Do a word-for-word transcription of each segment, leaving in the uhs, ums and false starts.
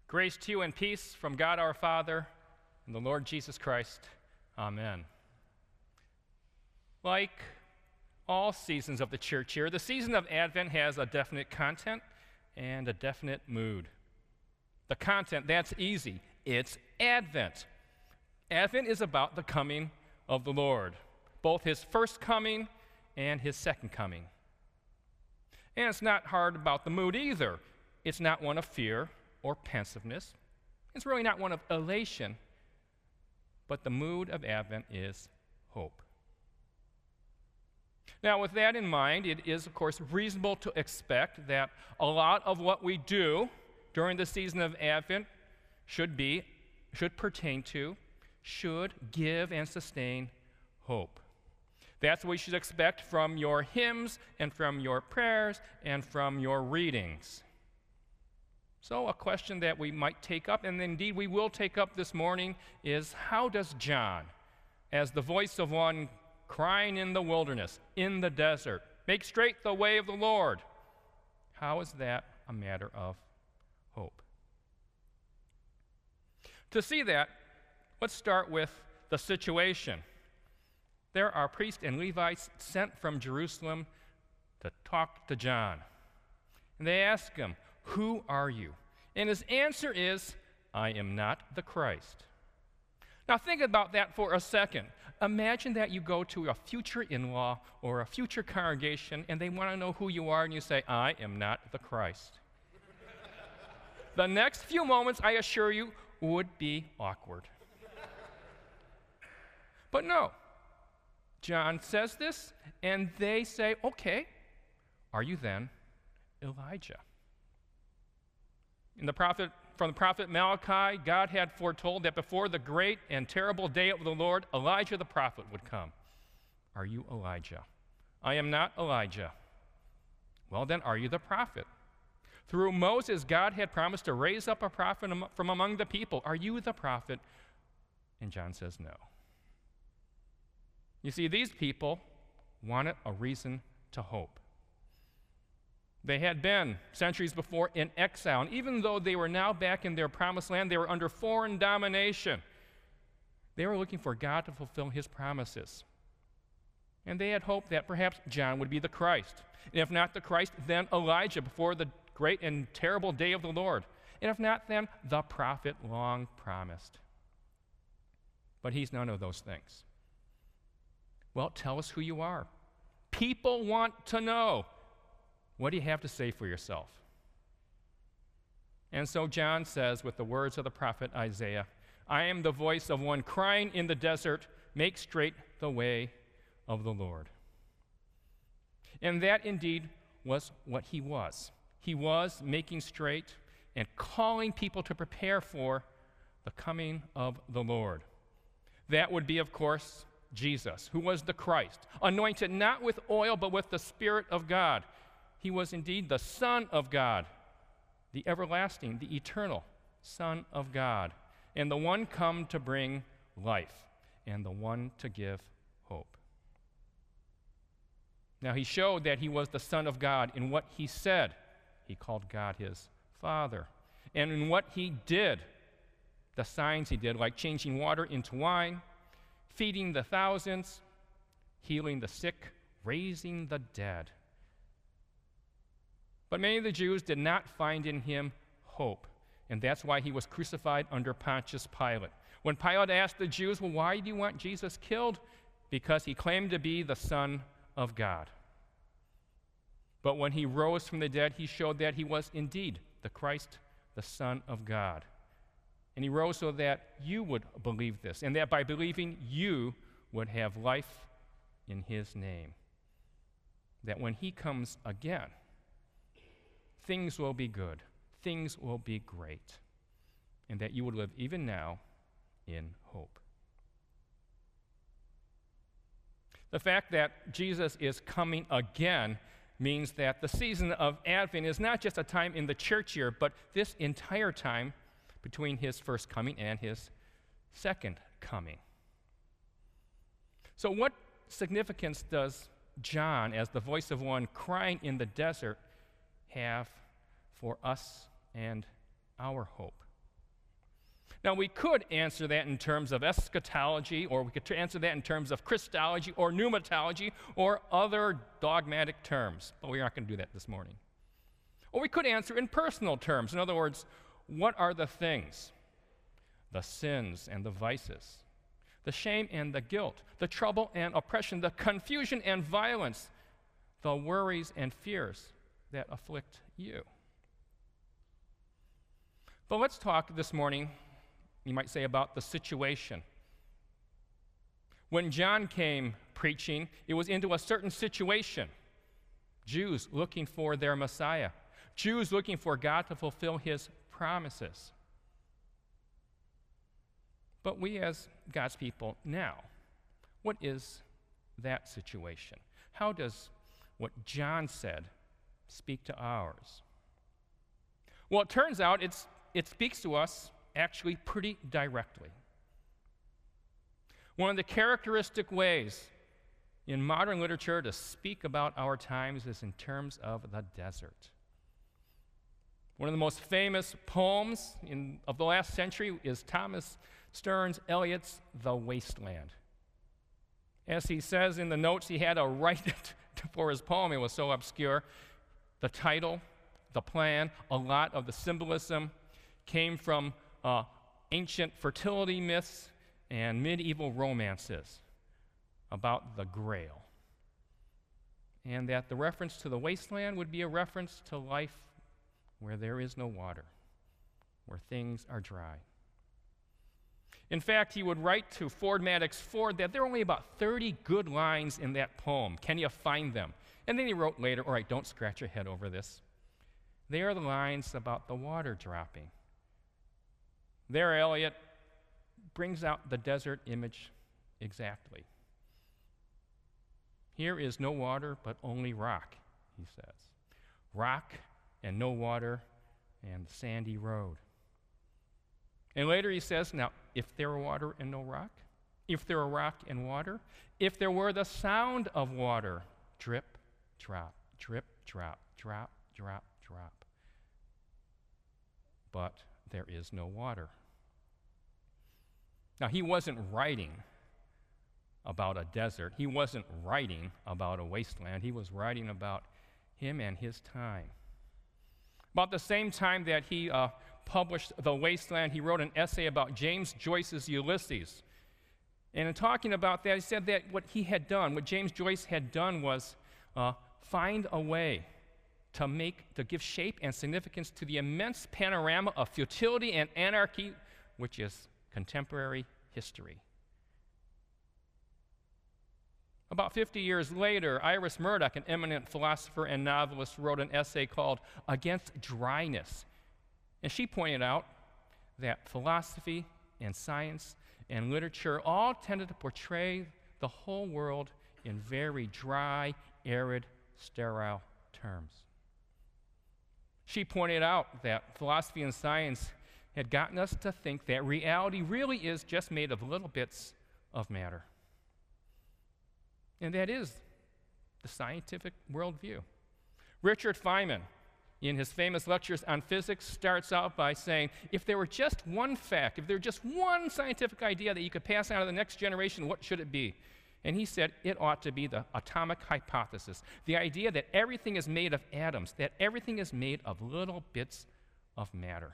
Grace to you and peace from God our Father and the Lord Jesus Christ. Amen. Like all seasons of the church year, the season of Advent has a definite content and a definite mood. The content, that's easy. It's Advent. Advent is about the coming of the Lord, both his first coming and his second coming. And it's not hard about the mood either. It's not one of fear or pensiveness. It's really not one of elation, but the mood of Advent is hope. Now, with that in mind, it is, of course, reasonable to expect that a lot of what we do during the season of Advent should be, should pertain to, should give and sustain hope. That's what we should expect from your hymns and from your prayers and from your readings. So a question that we might take up, and indeed we will take up this morning, is how does John, as the voice of one crying in the wilderness, in the desert, make straight the way of the Lord, how is that a matter of hope? To see that, let's start with the situation. There are priests and Levites sent from Jerusalem to talk to John. And they ask him, "Who are you?" And his answer is, "I am not the Christ." Now think about that for a second. Imagine that you go to a future in-law or a future congregation and they want to know who you are and you say, "I am not the Christ." The next few moments, I assure you, would be awkward. But no. John says this, and they say, "Okay, are you then Elijah?" In the prophet, from the prophet Malachi, God had foretold that before the great and terrible day of the Lord, Elijah the prophet would come. "Are you Elijah?" "I am not Elijah." "Well, then, are you the prophet?" Through Moses, God had promised to raise up a prophet from among the people. "Are you the prophet?" And John says no. You see, these people wanted a reason to hope. They had been, centuries before, in exile, and even though they were now back in their promised land, they were under foreign domination. They were looking for God to fulfill his promises. And they had hoped that perhaps John would be the Christ. And if not the Christ, then Elijah before the great and terrible day of the Lord. And if not, then the prophet long promised. But he's none of those things. Well, tell us who you are. People want to know. What do you have to say for yourself? And so John says with the words of the prophet Isaiah, "I am the voice of one crying in the desert, make straight the way of the Lord." And that indeed was what he was. He was making straight and calling people to prepare for the coming of the Lord. That would be, of course, Jesus, who was the Christ, anointed not with oil but with the Spirit of God. He was indeed the Son of God, the everlasting, the eternal Son of God, and the one come to bring life, and the one to give hope. Now, he showed that he was the Son of God in what he said. He called God his Father. And in what he did, the signs he did, like changing water into wine, feeding the thousands, healing the sick, raising the dead. But many of the Jews did not find in him hope, and that's why he was crucified under Pontius Pilate. When Pilate asked the Jews, "Well, why do you want Jesus killed?" Because he claimed to be the Son of God. But when he rose from the dead, he showed that he was indeed the Christ, the Son of God. And he rose so that you would believe this, and that by believing you would have life in his name. That when he comes again, things will be good, things will be great, and that you would live even now in hope. The fact that Jesus is coming again means that the season of Advent is not just a time in the church year, but this entire time between his first coming and his second coming. So what significance does John, as the voice of one crying in the desert, have for us and our hope? Now, we could answer that in terms of eschatology, or we could answer that in terms of Christology or pneumatology or other dogmatic terms, but we're not going to do that this morning. Or we could answer in personal terms. In other words, what are the things, the sins and the vices, the shame and the guilt, the trouble and oppression, the confusion and violence, the worries and fears that afflict you? But let's talk this morning, you might say, about the situation. When John came preaching, it was into a certain situation. Jews looking for their Messiah. Jews looking for God to fulfill his promises. But we as God's people now, what is that situation? How does what John said speak to ours? Well, it turns out it's, it speaks to us actually pretty directly. One of the characteristic ways in modern literature to speak about our times is in terms of the desert. One of the most famous poems in, of the last century is Thomas Stearns Eliot's The Wasteland. As he says in the notes, he had to write it for his poem. It was so obscure. The title, the plan, a lot of the symbolism came from uh, ancient fertility myths and medieval romances about the Grail. And that the reference to the wasteland would be a reference to life where there is no water, where things are dry. In fact, he would write to Ford Madox Ford that there are only about thirty good lines in that poem. Can you find them? And then he wrote later, all right, don't scratch your head over this. They are the lines about the water dropping. There, Eliot brings out the desert image exactly. Here is no water, but only rock, he says. Rock and no water and the sandy road. And later he says, now, if there were water and no rock, if there were rock and water, if there were the sound of water, drip, drop, drip, drop, drop, drop, drop. But there is no water. Now, he wasn't writing about a desert. He wasn't writing about a wasteland. He was writing about him and his time. About the same time that he uh, published The Wasteland, he wrote an essay about James Joyce's Ulysses. And in talking about that, he said that what he had done, what James Joyce had done was uh, find a way to make, to give shape and significance to the immense panorama of futility and anarchy, which is contemporary history. About fifty years later, Iris Murdoch, an eminent philosopher and novelist, wrote an essay called Against Dryness. And she pointed out that philosophy and science and literature all tended to portray the whole world in very dry, arid, sterile terms. She pointed out that philosophy and science had gotten us to think that reality really is just made of little bits of matter. And that is the scientific worldview. Richard Feynman, in his famous lectures on physics, starts out by saying, if there were just one fact, if there were just one scientific idea that you could pass on to the next generation, what should it be? And he said it ought to be the atomic hypothesis, the idea that everything is made of atoms, that everything is made of little bits of matter.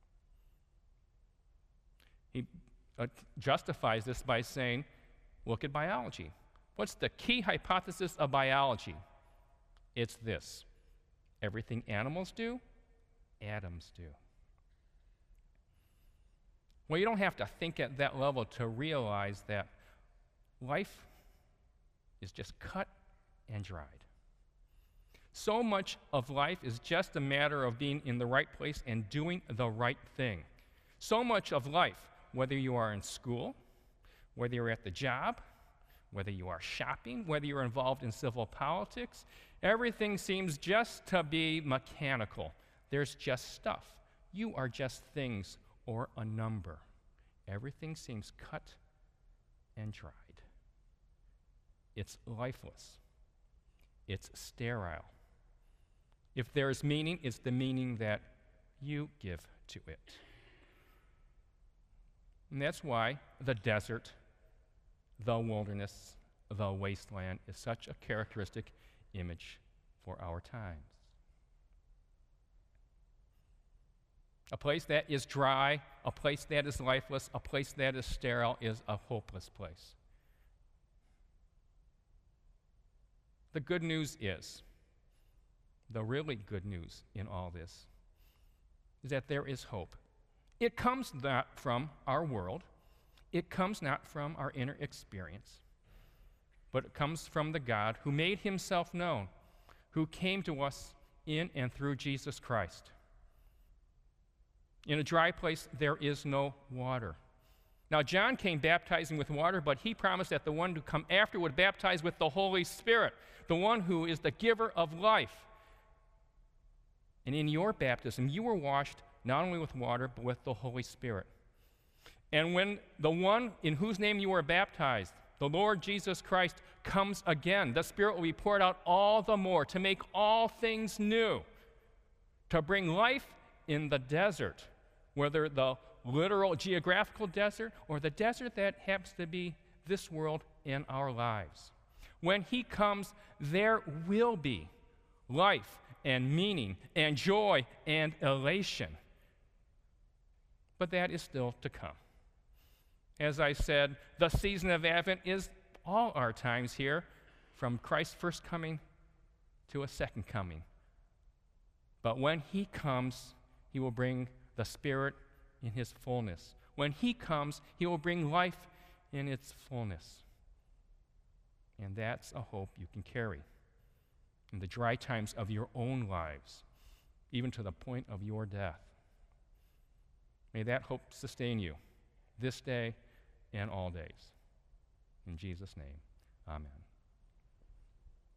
He uh, justifies this by saying, look at biology. What's the key hypothesis of biology? It's this. Everything animals do, atoms do. Well, you don't have to think at that level to realize that life is just cut and dried. So much of life is just a matter of being in the right place and doing the right thing. So much of life, whether you are in school, whether you're at the job, whether you are shopping, whether you're involved in civil politics, everything seems just to be mechanical. There's just stuff. You are just things or a number. Everything seems cut and dried. It's lifeless. It's sterile. If there is meaning, it's the meaning that you give to it. And that's why the desert, the wilderness, the wasteland is such a characteristic image for our times. A place that is dry, a place that is lifeless, a place that is sterile is a hopeless place. The good news is, the really good news in all this, is that there is hope. It comes not from our world, it comes not from our inner experience, but it comes from the God who made himself known, who came to us in and through Jesus Christ. In a dry place, there is no water. Now, John came baptizing with water, but he promised that the one to come after would baptize with the Holy Spirit, the one who is the giver of life. And in your baptism, you were washed not only with water, but with the Holy Spirit. And when the one in whose name you were baptized, the Lord Jesus Christ, comes again, the Spirit will be poured out all the more to make all things new, to bring life in the desert, whether the literal geographical desert or the desert that happens to be this world in our lives. When he comes, there will be life and meaning and joy and elation. But that is still to come. As I said, the season of Advent is all our times here, from Christ's first coming to a second coming. But when he comes, he will bring the Spirit in his fullness. When he comes, he will bring life in its fullness. And that's a hope you can carry in the dry times of your own lives, even to the point of your death. May that hope sustain you this day and all days. In Jesus' name, amen.